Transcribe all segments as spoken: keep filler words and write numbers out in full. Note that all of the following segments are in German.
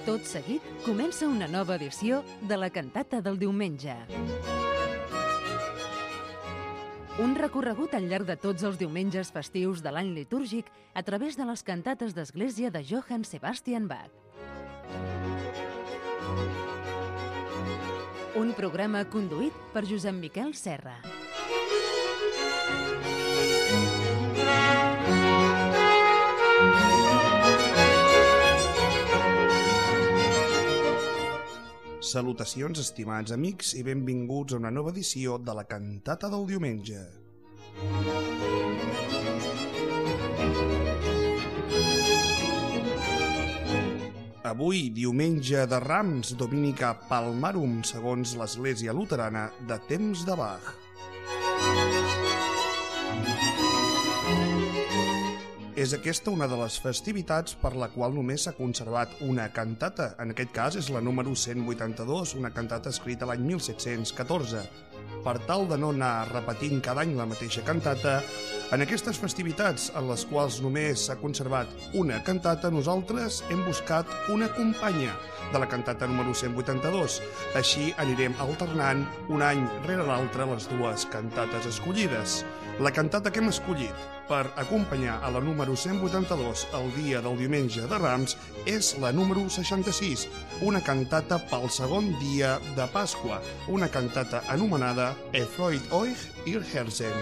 Tot seguit comença una nova edició de la cantata del diumenge. Un recorregut al llarg de tots els diumenges festius de l'any litúrgic a través de les cantates d'església de Johann Sebastian Bach. Un programa conduït per Josep Miquel Serra. Salutacions, estimats amics, i benvinguts a una nova edició de la cantata del diumenge. Avui, diumenge de Rams, Dominica Palmarum, segons l'Església Luterana, de temps de Bach. És aquesta una de les festivitats per la qual només s'ha conservat una cantata. En aquest cas és la número cent vuitanta-dos, una cantata escrita l'any mil set-cents catorze. Per tal de no anar repetint cada any la mateixa cantata, en aquestes festivitats en les quals només s'ha conservat una cantata, nosaltres hem buscat una companya de la cantata número cent vuitanta-dos. Així anirem alternant un any rere l'altre les dues cantates escollides. La cantata que hem escollit per acompanyar a la número cent vuitanta-dos el dia del diumenge de Rams és la número seixanta-sis, una cantata pel segon dia de Pasqua, una cantata anomenada Erfreut euch ihr Herzen.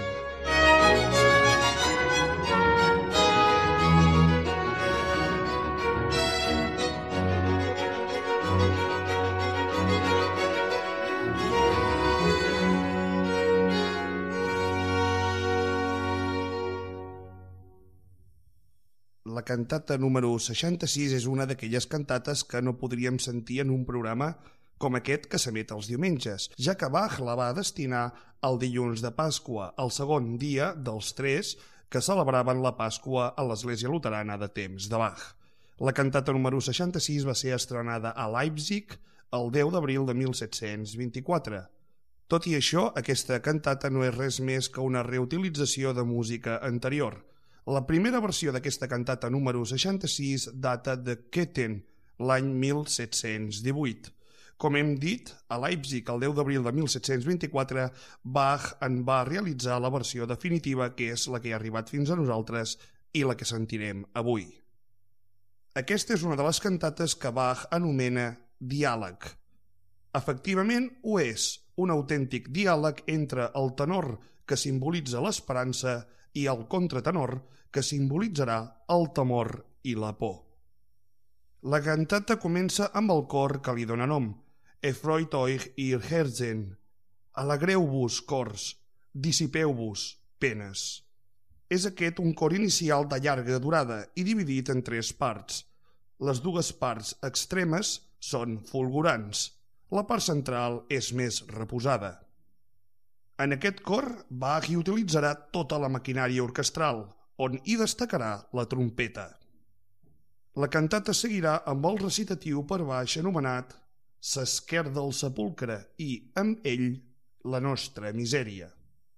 La cantata número seixanta-sis és una d'aquelles cantates que no podríem sentir en un programa com aquest que s'emet els diumenges, ja que Bach la va destinar al dilluns de Pasqua, el segon dia dels tres que celebraven la Pasqua a l'Església Luterana de temps de Bach. La cantata número seixanta-sis va ser estrenada a Leipzig el deu d'abril de mil set-cents vint-i-quatre. Tot i això, aquesta cantata no és res més que una reutilització de música anterior. La primera versió d'aquesta cantata número seixanta-sis data de Köthen, l'any mil set-cents divuit. Com hem dit, a Leipzig, el deu d'abril de mil set-cents vint-i-quatre, Bach en va realitzar la versió definitiva, que és la que ha arribat fins a nosaltres i la que sentirem avui. Aquesta és una de les cantates que Bach anomena diàleg. Efectivament, ho és, un autèntic diàleg entre el tenor, que simbolitza l'esperança, i el contratenor, que simbolitzarà el temor i la por. La cantata comença amb el cor que li dóna nom, Erfreut euch ihr Herzen, alegreu-vos, cors, dissipeu-vos, penes. És aquest un cor inicial de llarga durada i dividit en tres parts. Les dues parts extremes són fulgurants. La part central és més reposada. En aquest cor, Bach hi utilitzarà tota la maquinària orquestral, on hi destacarà la trompeta. La cantata seguirà amb el recitatiu per baix anomenat S'esquer del sepulcre i, amb ell, la nostra misèria.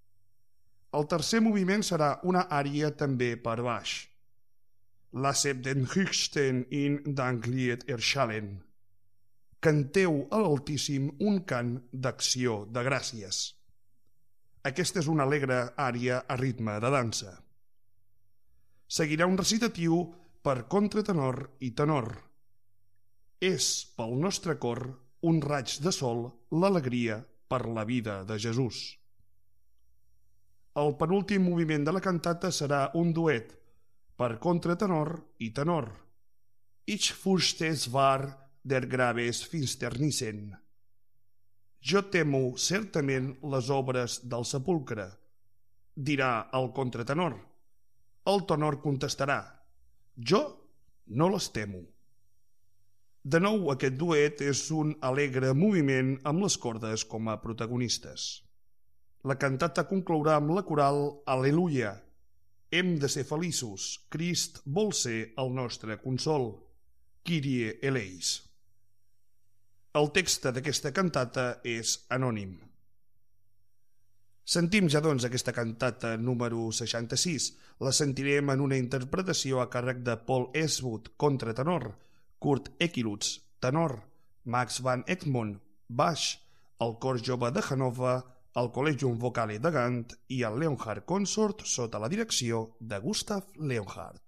El tercer moviment serà una ària també per baix. Lasset den Höchsten in Danklied erschallen. Canteu a l'Altíssim un cant d'acció de gràcies. Aquesta és una alegre ària a ritme de dansa. Seguirà un recitatiu per contratenor i tenor. És, pel nostre cor, un raig de sol l'alegria per la vida de Jesús. El penúltim moviment de la cantata serà un duet per contratenor i tenor. Ich fürchte es war der Grabes Finsternissen. Jo temo certament les obres del sepulcre, dirà el contratenor. El tenor contestarà, jo no les temo. De nou, aquest duet és un alegre moviment amb les cordes com a protagonistes. La cantata conclourà amb la coral Al·leluia. Hem de ser feliços, Crist vol ser el nostre consol. Kyrie eleis. El text d'aquesta cantata és anònim. Sentim ja doncs aquesta cantata número seixanta-sis. La sentirem en una interpretació a càrrec de Paul Eastwood, contratenor, Kurt Ekilutz, tenor, Max van Egmond, baix, el Cor Jove de Hannover, el Collegium Vocale de Gant i el Leonhardt Consort sota la direcció de Gustav Leonhardt.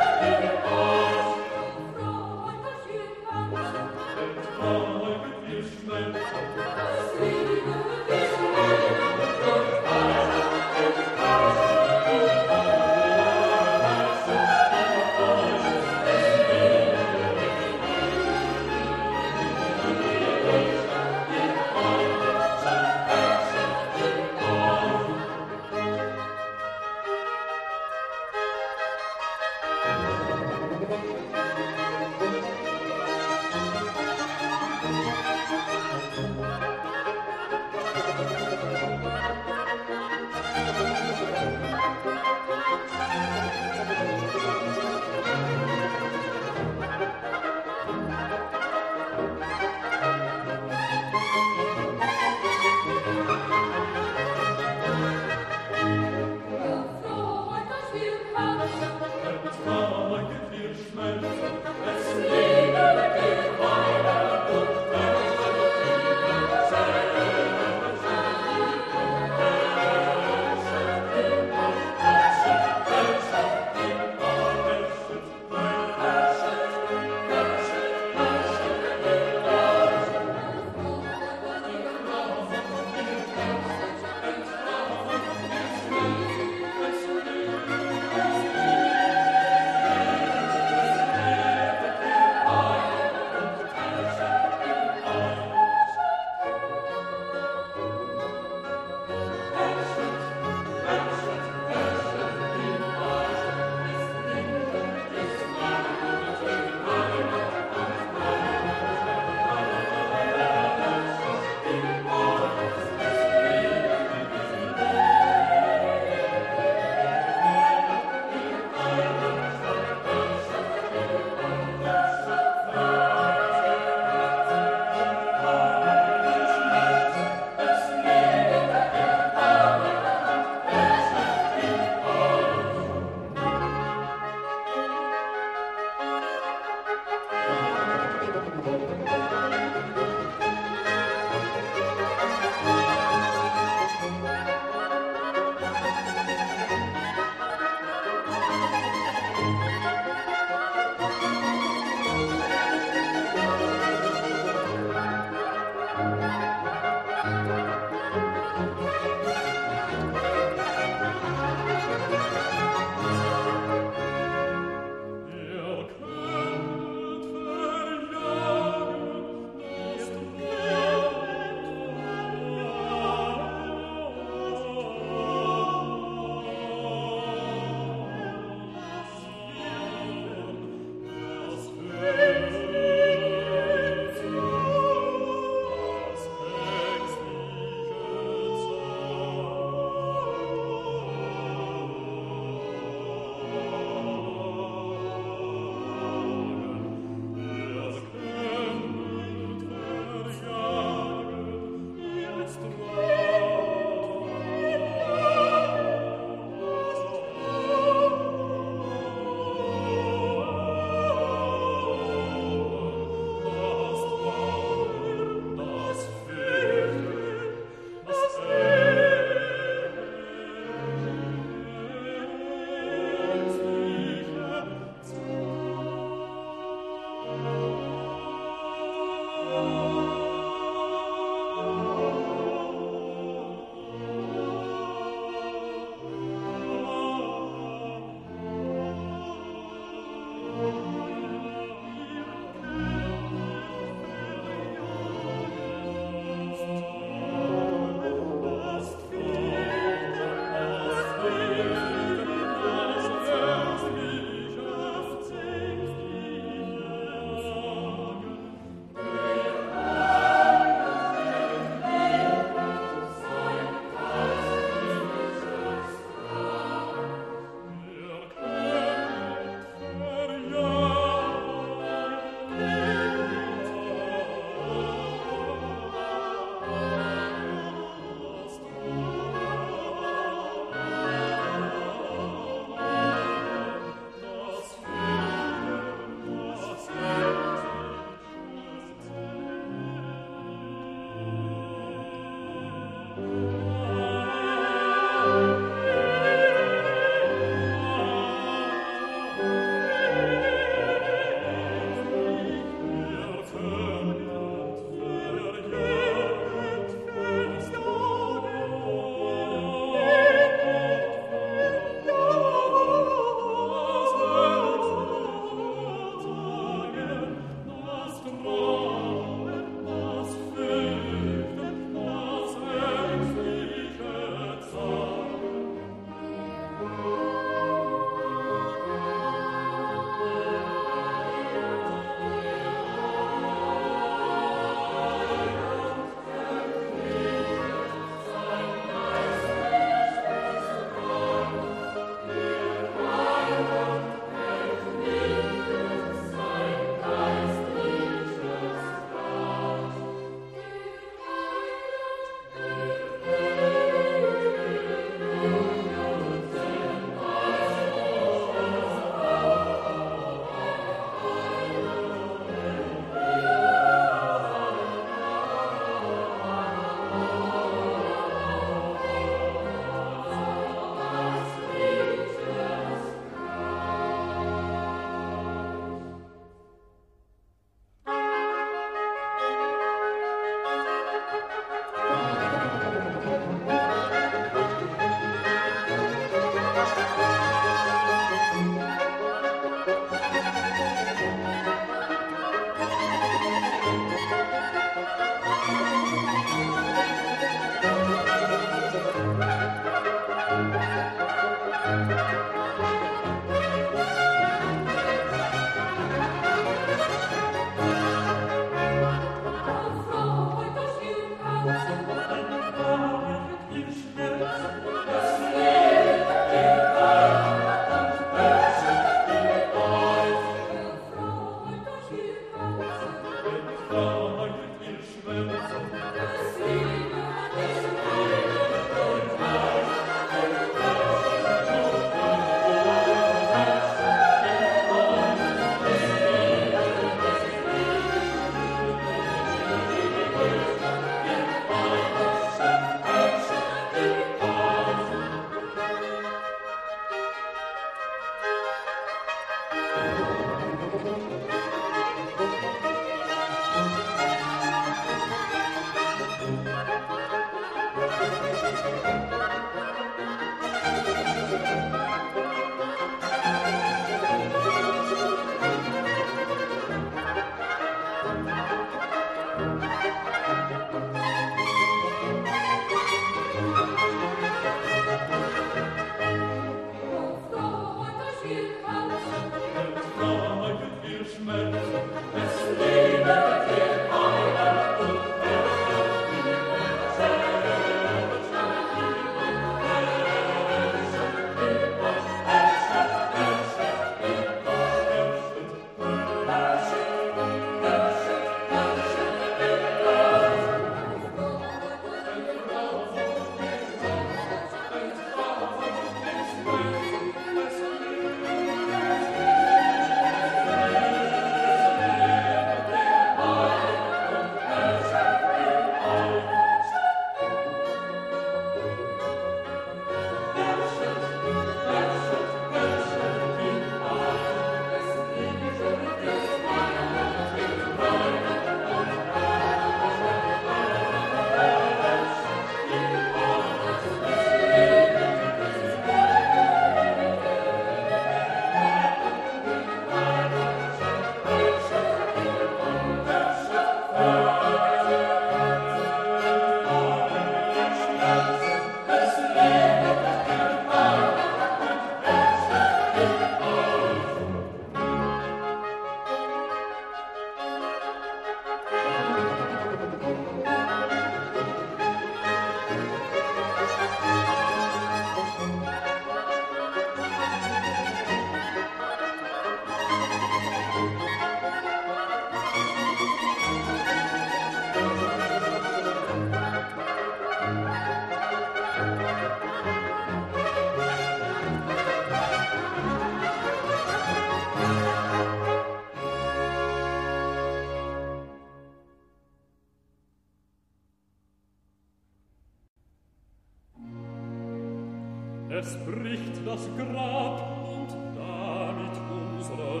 Es bricht das Grab und damit unsere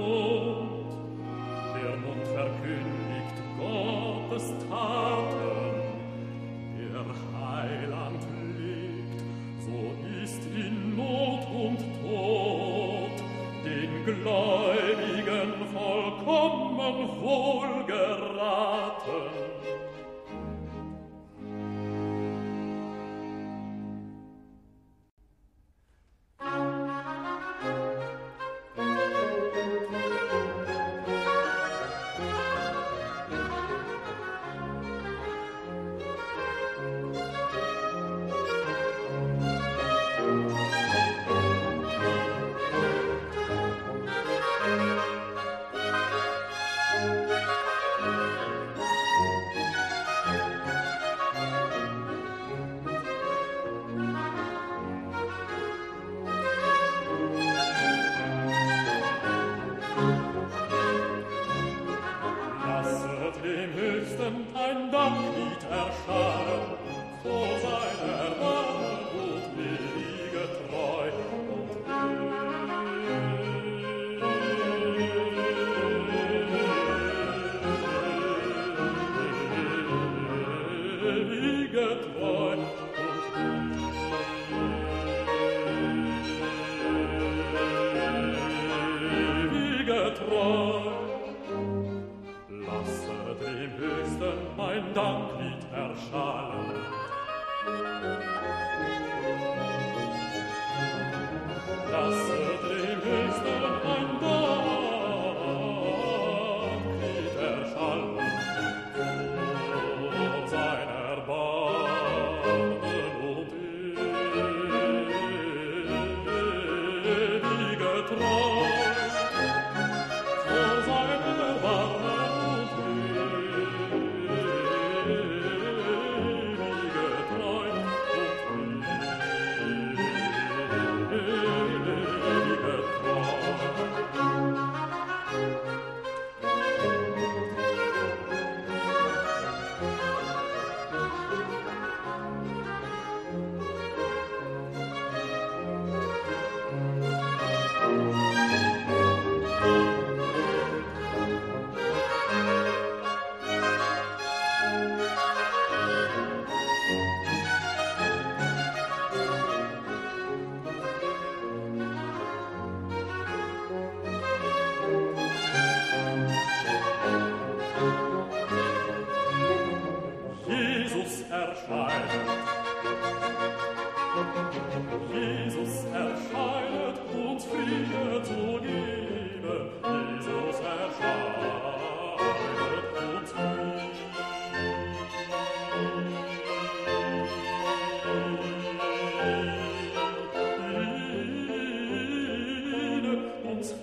Not. Der Mund verkündigt Gottes Taten. Der Heiland lebt, so ist in Not und Tod den Gläubigen vollkommen wohlgeraten.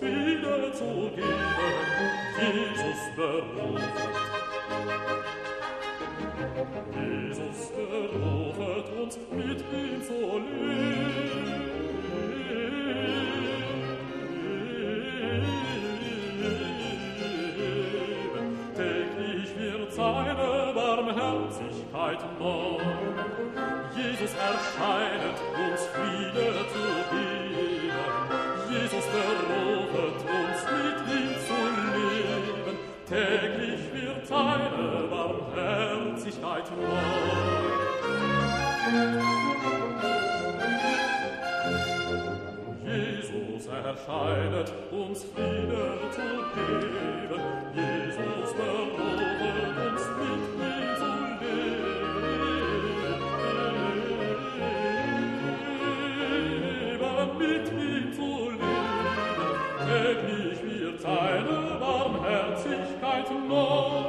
Friede zu geben, Jesus berufet. Jesus berufet uns, mit ihm zu leben. Täglich wird seine Barmherzigkeit neu. Jesus erscheinet, uns Friede zu geben. Jesus berufet uns, mit ihm zu leben. Täglich wird seine Barmherzigkeit neu. Jesus erscheinet, uns Friede zu geben. Jesus berufet uns, mit ihm zu leben. Mit ihm zu leben, täglich wird seine Barmherzigkeit neu.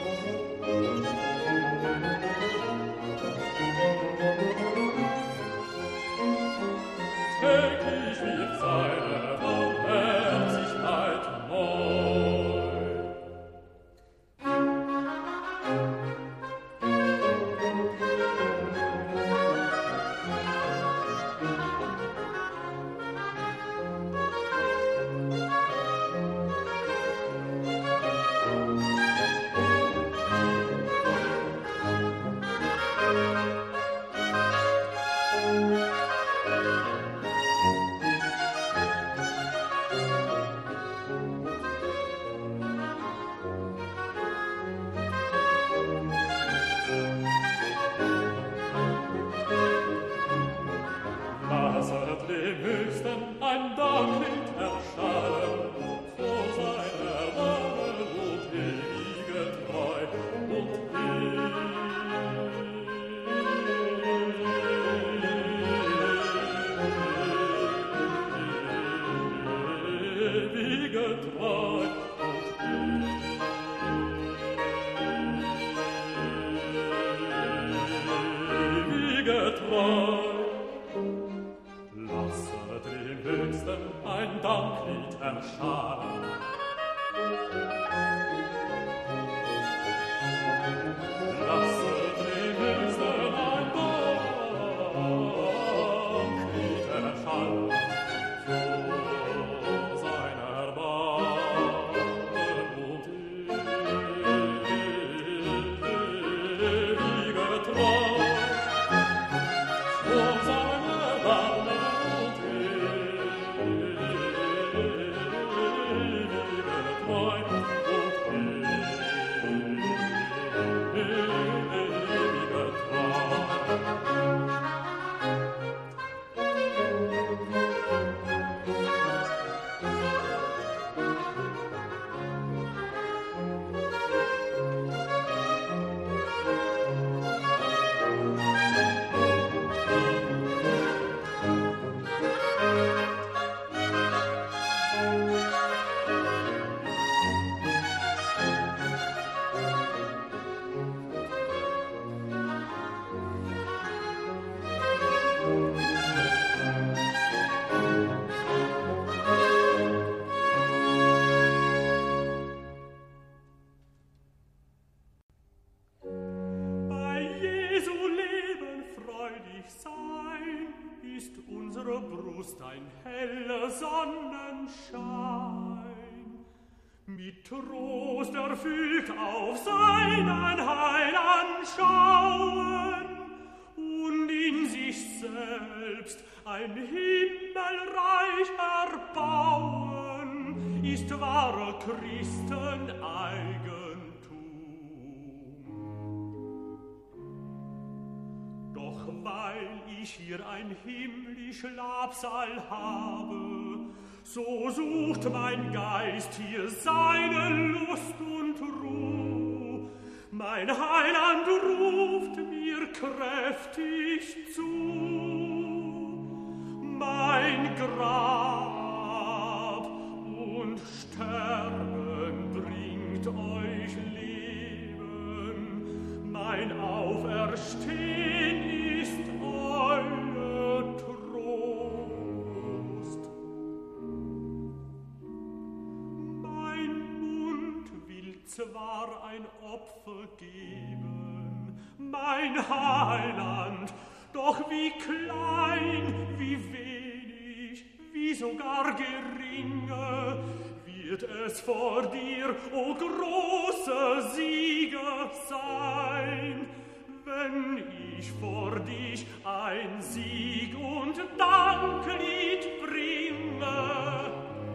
Täglich wird seine Barmherzigkeit neu. Ein heller Sonnenschein, mit Trost erfüllt auf seinen Heiland schauen und in sich selbst ein Himmelreich erbauen, ist wahrer Christen Eigentum. Doch weil ich hier ein himmlisch Labsal habe, so sucht mein Geist hier seine Lust und Ruh. Mein Heiland ruft mir kräftig zu. Mein Grab und Sterben bringt euch Leben, mein Auferstehen ist euer Trost. zwar ein Opfer geben, mein Heiland, doch wie klein, wie wenig, wie sogar geringe, wird es vor dir, o großer Sieger, sein, wenn ich vor dich ein Sieg- und Danklied bringe.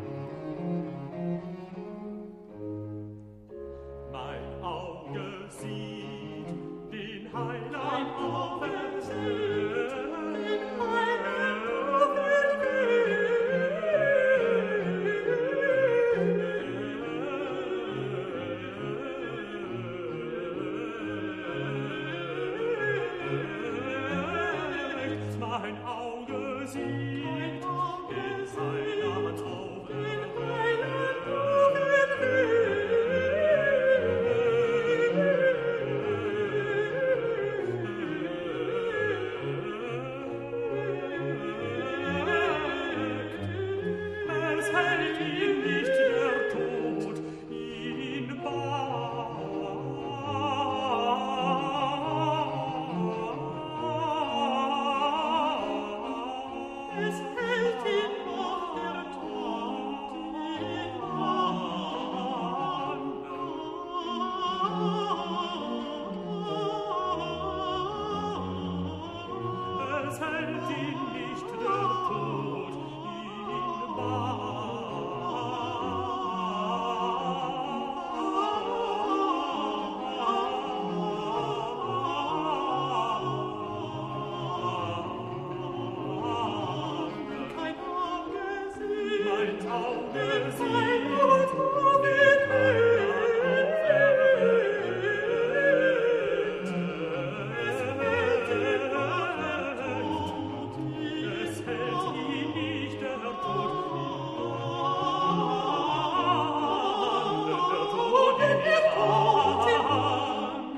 Mein Auge sieht den Heiland, mein Auge sieht den Heiland Mein Auge sieht, mein Auge sieht, Heiland auf den Heiland auf Es hält ihn nicht der Tod, ihn Es hält ihn noch der Tod in Bann. Es hält ihn nicht der Tod in Bann. Mein Auge sieht, den Heiland Es hält ihn der Tod, es hält ihn nicht der Tod, der Tod in die Hand.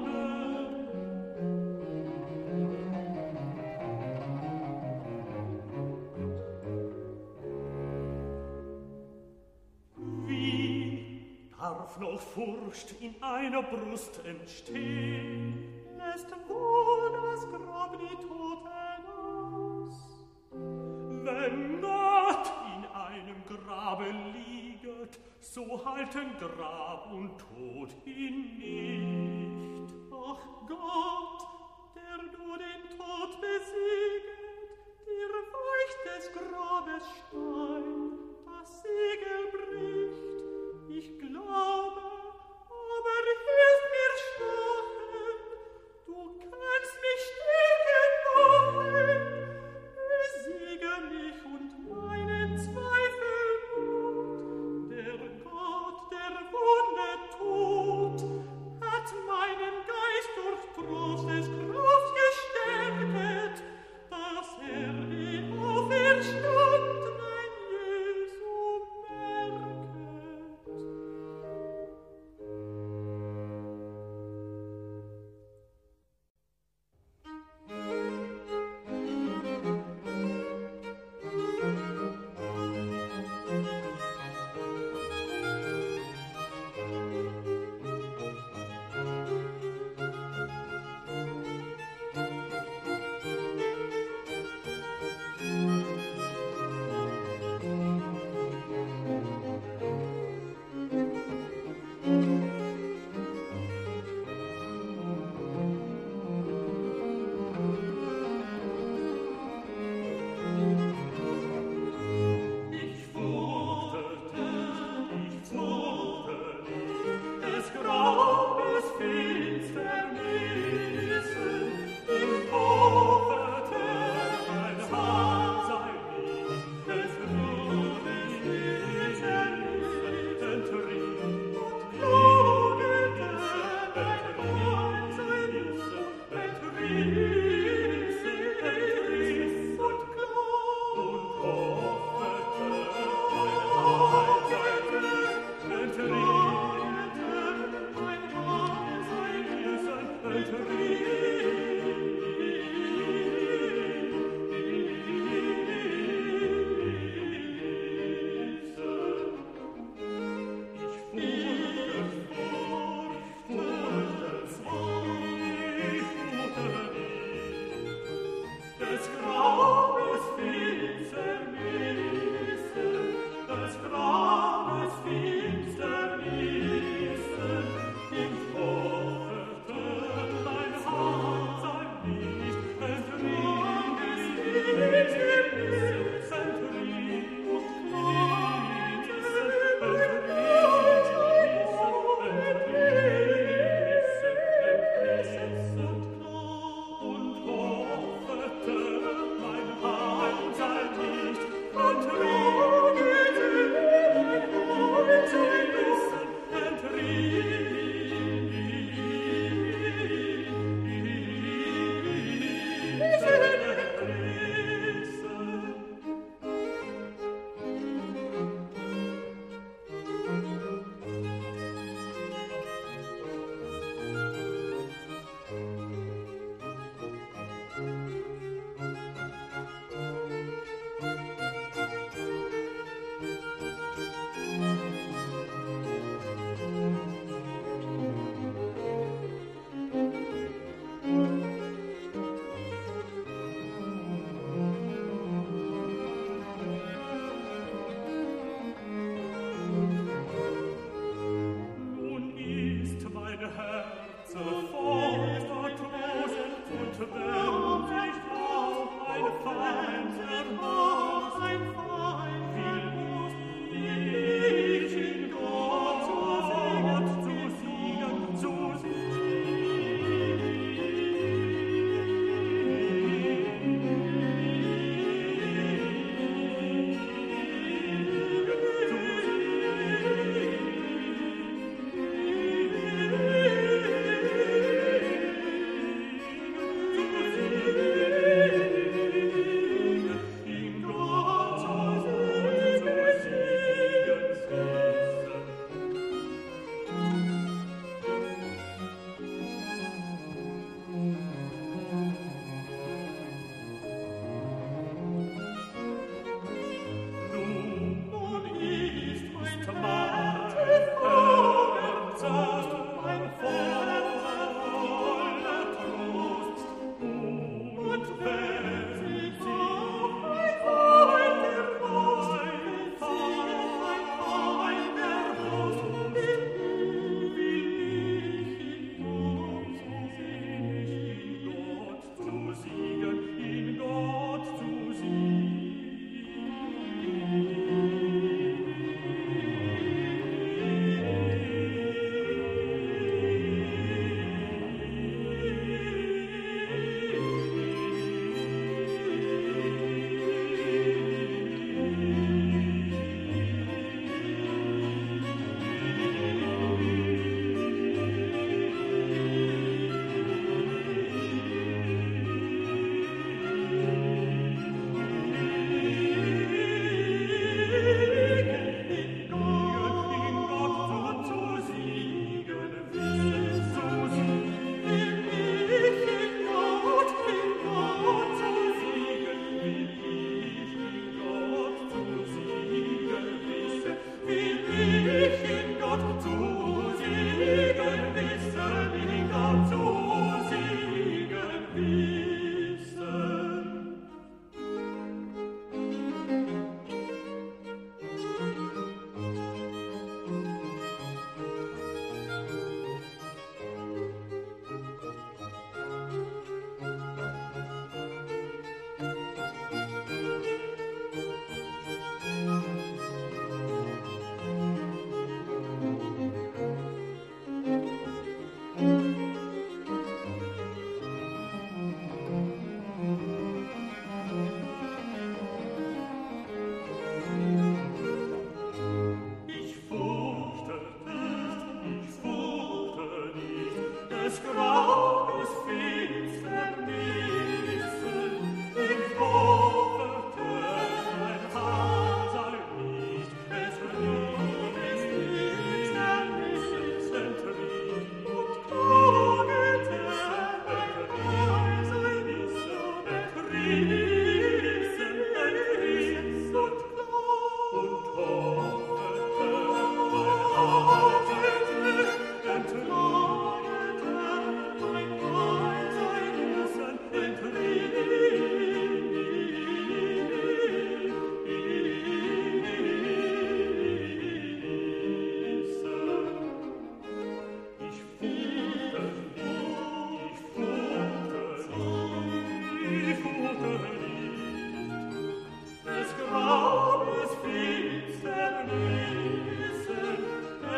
Darf noch Furcht in einer Brust entstehen, lässt wohl das Grab die Toten aus. Wenn Gott in einem Grabe lieget, so halten Grab und Tod ihn nicht. Ach Gott, der du den Tod besieget, dir weicht des Grabes Stein, das Siegel bricht. Ich glaube, aber hilf mir schwachen, du kannst mich stärken machen, besiege mich und meinen Zweifelmut. Der Gott, der Wunder tut, hat meinen Geist durch Trost des Grabs gestärket, dass er ihn auferstand, mein Jesu merke.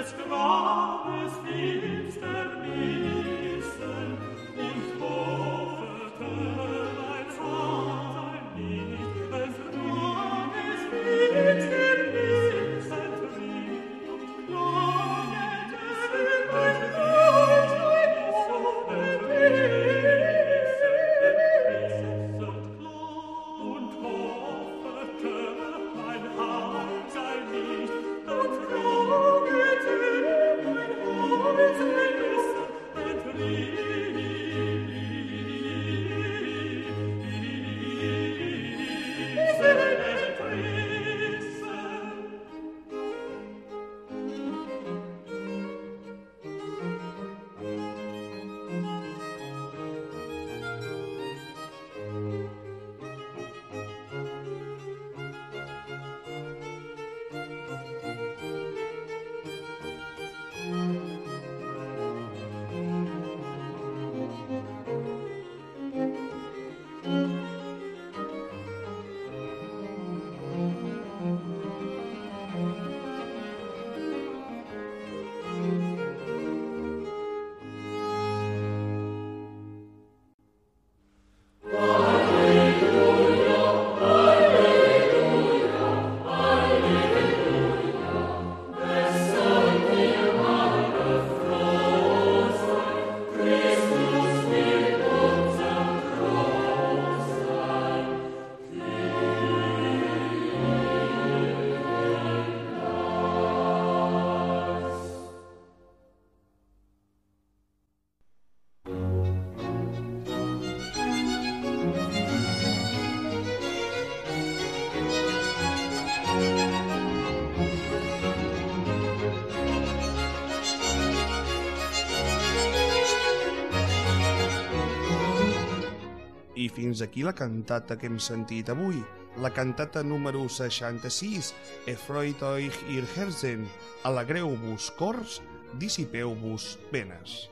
I fins aquí la cantata que hem sentit avui, la cantata número seixanta-sis, Erfreut euch ihr Herzen, alegreu-vos cors, dissipeu-vos penes.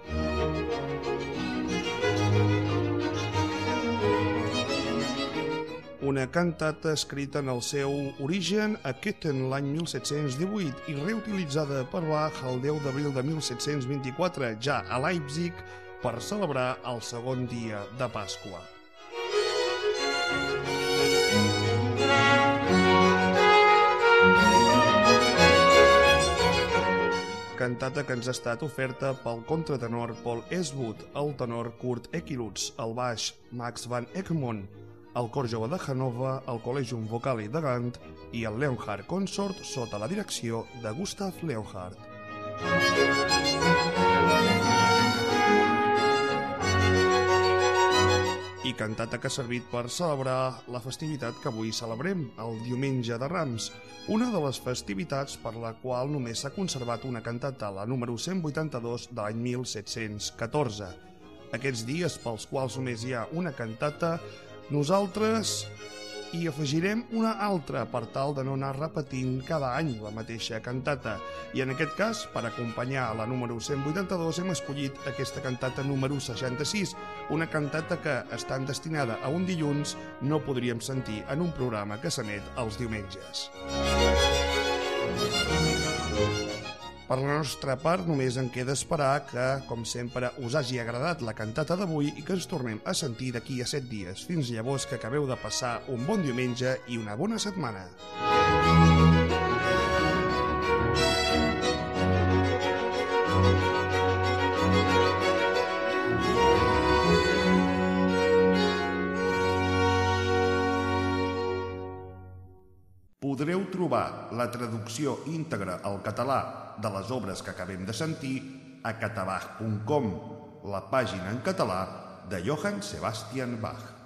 Una cantata escrita en el seu origen a Köthen l'any mil set-cents divuit i reutilitzada per Bach el deu d'abril de mil set-cents vint-i-quatre, ja a Leipzig, per celebrar el segon dia de Pasqua. Cantata que ens ha estat oferta pel contratenor Paul Eswood, el tenor Kurt Ekilutz, el baix Max van Egmond, el cor jove de Hannover, el Collegium Vocali de Gand i el Leonhardt Consort sota la direcció de Gustav Leonhardt. I cantata que ha servit per celebrar la festivitat que avui celebrem, el Diumenge de Rams, una de les festivitats per la qual només s'ha conservat una cantata, la número cent vuitanta-dos de l'any mil set-cents catorze. Aquests dies pels quals només hi ha una cantata, nosaltres hi afegirem una altra per tal de no anar repetint cada any la mateixa cantata. I en aquest cas, per acompanyar la número cent vuitanta-dos, hem escollit aquesta cantata número seixanta-sis, una cantata que, estant destinada a un dilluns, no podríem sentir en un programa que s'emet els diumenges. Per la nostra part, només en queda esperar que, com sempre, us hagi agradat la cantata d'avui i que ens tornem a sentir d'aquí a set dies. Fins llavors, que acabeu de passar un bon diumenge i una bona setmana. Podreu trobar la traducció íntegra al català de les obres que acabem de sentir a catabach punt com, la pàgina en català de Johann Sebastian Bach.